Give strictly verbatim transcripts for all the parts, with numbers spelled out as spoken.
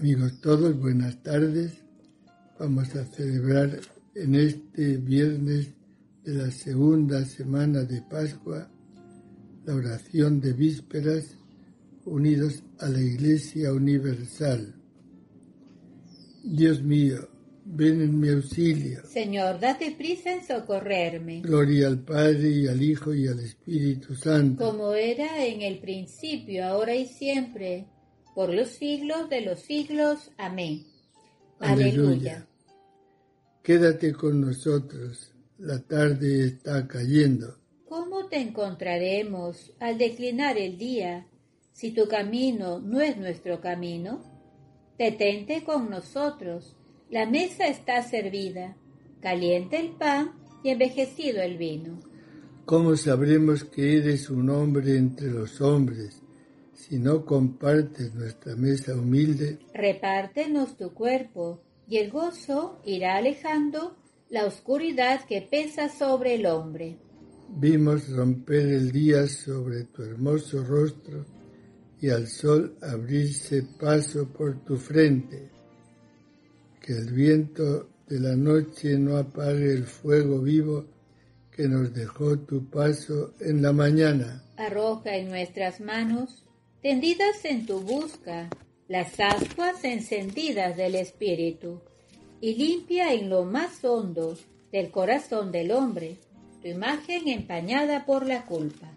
Amigos todos, buenas tardes. Vamos a celebrar en este viernes de la segunda semana de Pascua la oración de vísperas unidos a la Iglesia Universal. Dios mío, ven en mi auxilio. Señor, date prisa en socorrerme. Gloria al Padre y al Hijo y al Espíritu Santo. Como era en el principio, ahora y siempre, por los siglos de los siglos. Amén. Aleluya. Aleluya. Quédate con nosotros, la tarde está cayendo. ¿Cómo te encontraremos al declinar el día, si tu camino no es nuestro camino? Detente con nosotros, la mesa está servida, caliente el pan y envejecido el vino. ¿Cómo sabremos que eres un hombre entre los hombres, si no compartes nuestra mesa humilde? Repártenos tu cuerpo, y el gozo irá alejando la oscuridad que pesa sobre el hombre. Vimos romper el día sobre tu hermoso rostro y al sol abrirse paso por tu frente. Que el viento de la noche no apague el fuego vivo que nos dejó tu paso en la mañana. Arroja en nuestras manos, tendidas en tu busca, las ascuas encendidas del Espíritu, y limpia en lo más hondo del corazón del hombre tu imagen empañada por la culpa.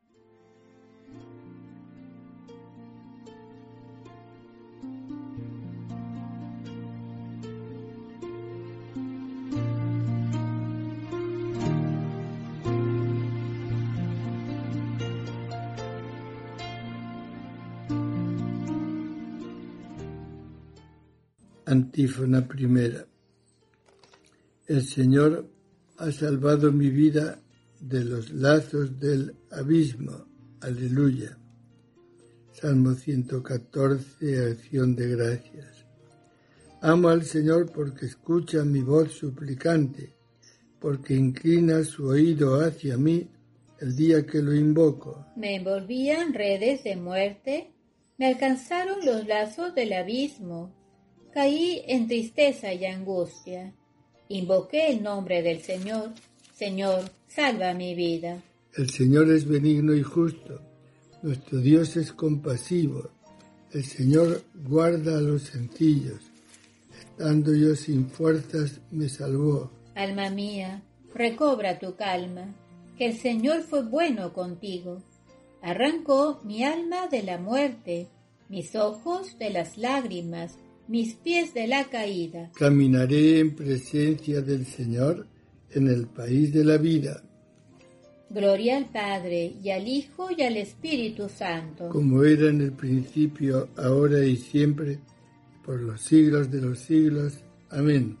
Antífona primera. El Señor ha salvado mi vida de los lazos del abismo. Aleluya. Salmo ciento catorce, acción de gracias. Amo al Señor porque escucha mi voz suplicante, porque inclina su oído hacia mí el día que lo invoco. Me envolvían redes de muerte, me alcanzaron los lazos del abismo. Caí en tristeza y angustia. Invoqué el nombre del Señor. Señor, salva mi vida. El Señor es benigno y justo. Nuestro Dios es compasivo. El Señor guarda a los sencillos. Estando yo sin fuerzas, me salvó. Alma mía, recobra tu calma, que el Señor fue bueno contigo. Arrancó mi alma de la muerte, mis ojos de las lágrimas, mis pies de la caída. Caminaré en presencia del Señor en el país de la vida. Gloria al Padre, y al Hijo, y al Espíritu Santo. Como era en el principio, ahora y siempre, por los siglos de los siglos. Amén.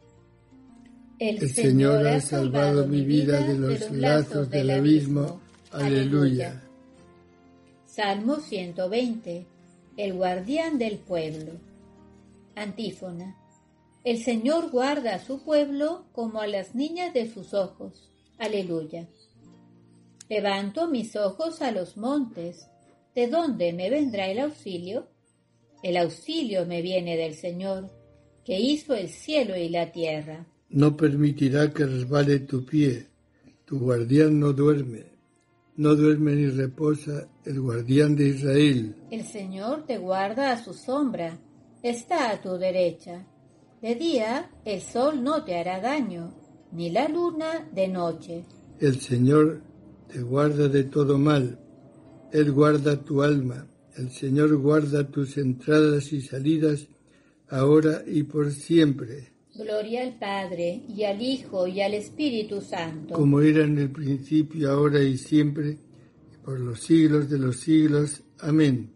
El, el Señor ha salvado mi vida de los lazos del abismo. Aleluya. Salmo ciento veinte. El guardián del pueblo. Antífona. El Señor guarda a su pueblo como a las niñas de sus ojos. Aleluya. Levanto mis ojos a los montes. ¿De dónde me vendrá el auxilio? El auxilio me viene del Señor, que hizo el cielo y la tierra. No permitirá que resbale tu pie. Tu guardián no duerme. No duerme ni reposa el guardián de Israel. El Señor te guarda a su sombra. Está a tu derecha. De día el sol no te hará daño, ni la luna de noche. El Señor te guarda de todo mal. Él guarda tu alma. El Señor guarda tus entradas y salidas, ahora y por siempre. Gloria al Padre, y al Hijo, y al Espíritu Santo. Como era en el principio, ahora y siempre, y por los siglos de los siglos. Amén.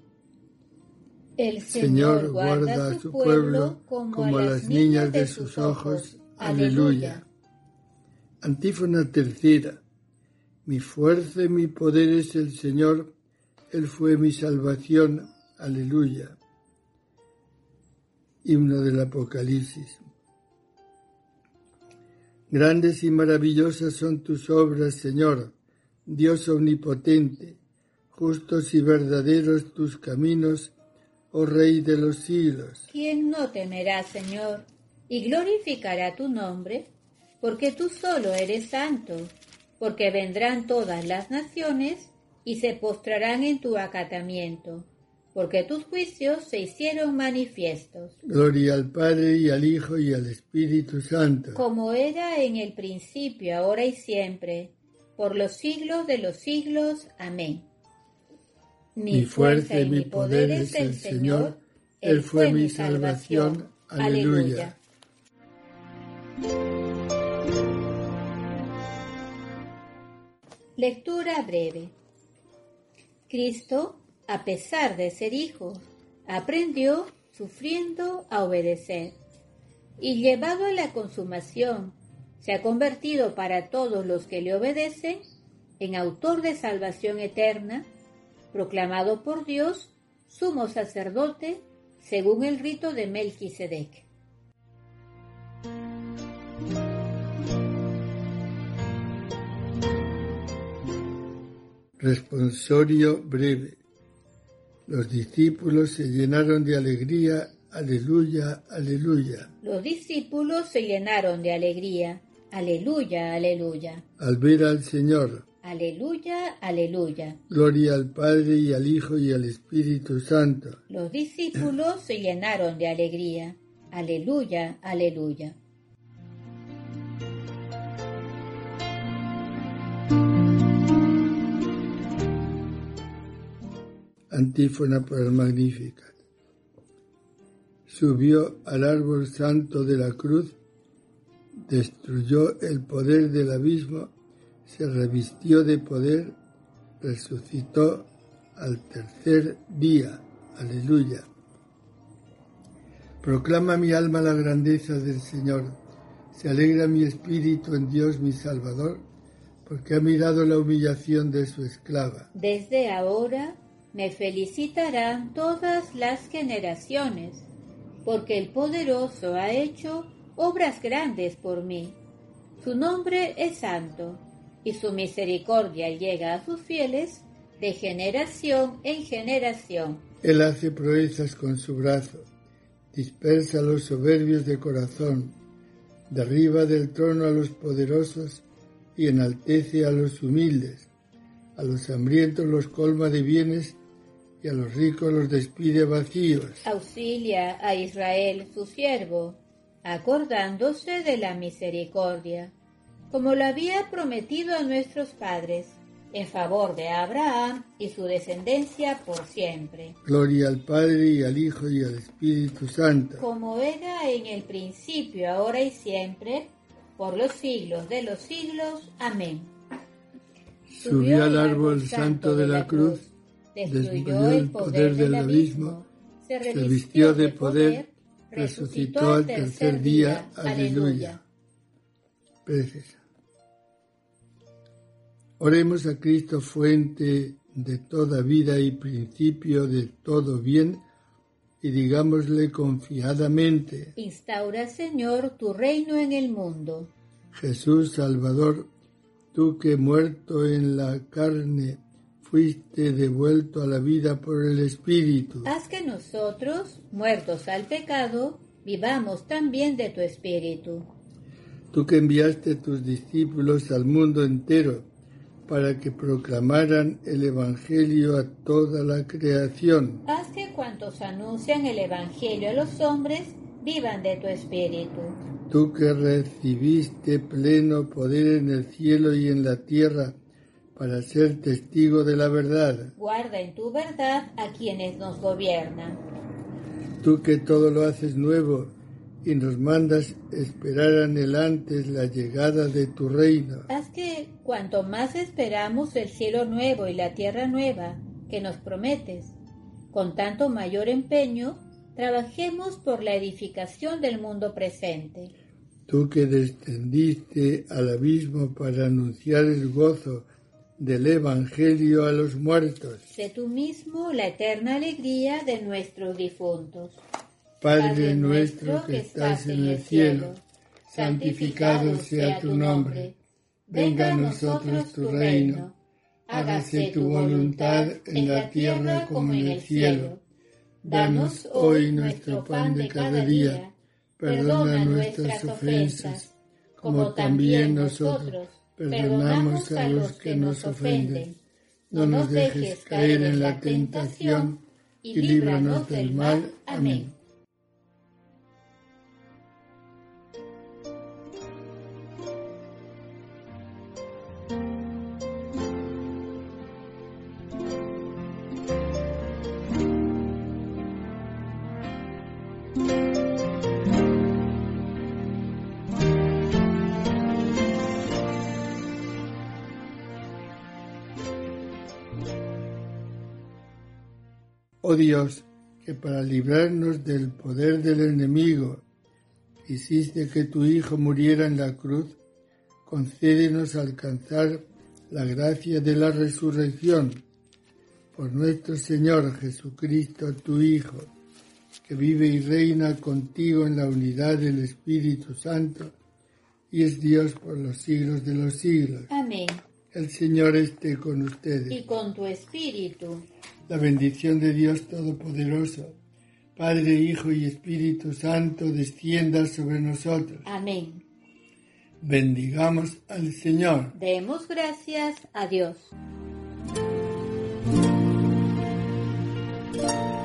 El Señor guarda a su pueblo como, como a las niñas de sus ojos. Aleluya. Antífona tercera. Mi fuerza y mi poder es el Señor, Él fue mi salvación. Aleluya. Himno del Apocalipsis. Grandes y maravillosas son tus obras, Señor, Dios omnipotente. Justos y verdaderos tus caminos, oh Rey de los siglos. ¿Quién no temerá, Señor, y glorificará tu nombre? Porque tú solo eres santo, porque vendrán todas las naciones y se postrarán en tu acatamiento, porque tus juicios se hicieron manifiestos. Gloria al Padre, y al Hijo, y al Espíritu Santo. Como era en el principio, ahora y siempre, por los siglos de los siglos. Amén. Mi fuerza y mi poder es el Señor, Él fue mi salvación. Aleluya. Lectura breve. Cristo, a pesar de ser hijo, aprendió, sufriendo, a obedecer. Y llevado a la consumación, se ha convertido para todos los que le obedecen en autor de salvación eterna, proclamado por Dios, sumo sacerdote, según el rito de Melquisedec. Responsorio breve. Los discípulos se llenaron de alegría. Aleluya, aleluya. Los discípulos se llenaron de alegría. Aleluya, aleluya. Al ver al Señor. Aleluya, aleluya. Gloria al Padre, y al Hijo, y al Espíritu Santo. Los discípulos se llenaron de alegría. Aleluya, aleluya. Antífona por el Magnificat. Subió al árbol santo de la cruz, destruyó el poder del abismo, se revistió de poder, resucitó al tercer día. Aleluya. Proclama mi alma la grandeza del Señor, se alegra mi espíritu en Dios mi Salvador, porque ha mirado la humillación de su esclava. Desde ahora me felicitarán todas las generaciones, porque el Poderoso ha hecho obras grandes por mí. Su nombre es santo, y su misericordia llega a sus fieles de generación en generación. Él hace proezas con su brazo, dispersa a los soberbios de corazón, derriba del trono a los poderosos y enaltece a los humildes. A los hambrientos los colma de bienes, y a los ricos los despide vacíos. Auxilia a Israel, su siervo, acordándose de la misericordia, como lo había prometido a nuestros padres, en favor de Abraham y su descendencia por siempre. Gloria al Padre, y al Hijo, y al Espíritu Santo. Como era en el principio, ahora y siempre, por los siglos de los siglos. Amén. Subió al árbol santo de la cruz, destruyó el poder del abismo, se revistió de poder, resucitó al tercer día. Aleluya. Preces. Oremos a Cristo, fuente de toda vida y principio de todo bien, y digámosle confiadamente: instaura, Señor, tu reino en el mundo. Jesús Salvador, tú que muerto en la carne fuiste devuelto a la vida por el Espíritu. Haz que nosotros, muertos al pecado, vivamos también de tu Espíritu. Tú que enviaste tus discípulos al mundo entero para que proclamaran el Evangelio a toda la creación. Haz que cuantos anuncian el Evangelio a los hombres vivan de tu Espíritu. Tú que recibiste pleno poder en el cielo y en la tierra para ser testigo de la verdad. Guarda en tu verdad a quienes nos gobiernan. Tú que todo lo haces nuevo y nos mandas esperar anhelantes la llegada de tu reino. Haz que cuanto más esperamos el cielo nuevo y la tierra nueva que nos prometes, con tanto mayor empeño, trabajemos por la edificación del mundo presente. Tú que descendiste al abismo para anunciar el gozo del Evangelio a los muertos. Sé tú mismo la eterna alegría de nuestros difuntos. Padre, Padre nuestro que estás en el cielo, santificado sea tu nombre. Venga a nosotros tu reino. Hágase tu voluntad en la tierra como en el cielo. Danos hoy nuestro pan de cada día. Perdona nuestras ofensas, como también nosotros perdonamos a los que nos ofenden. No nos dejes caer en la tentación y líbranos del mal. Amén. Oh Dios, que para librarnos del poder del enemigo hiciste que tu Hijo muriera en la cruz, concédenos alcanzar la gracia de la resurrección. Por nuestro Señor Jesucristo, tu Hijo, que vive y reina contigo en la unidad del Espíritu Santo, y es Dios por los siglos de los siglos. Amén. El Señor esté con ustedes. Y con tu espíritu. La bendición de Dios Todopoderoso, Padre, Hijo y Espíritu Santo, descienda sobre nosotros. Amén. Bendigamos al Señor. Demos gracias a Dios.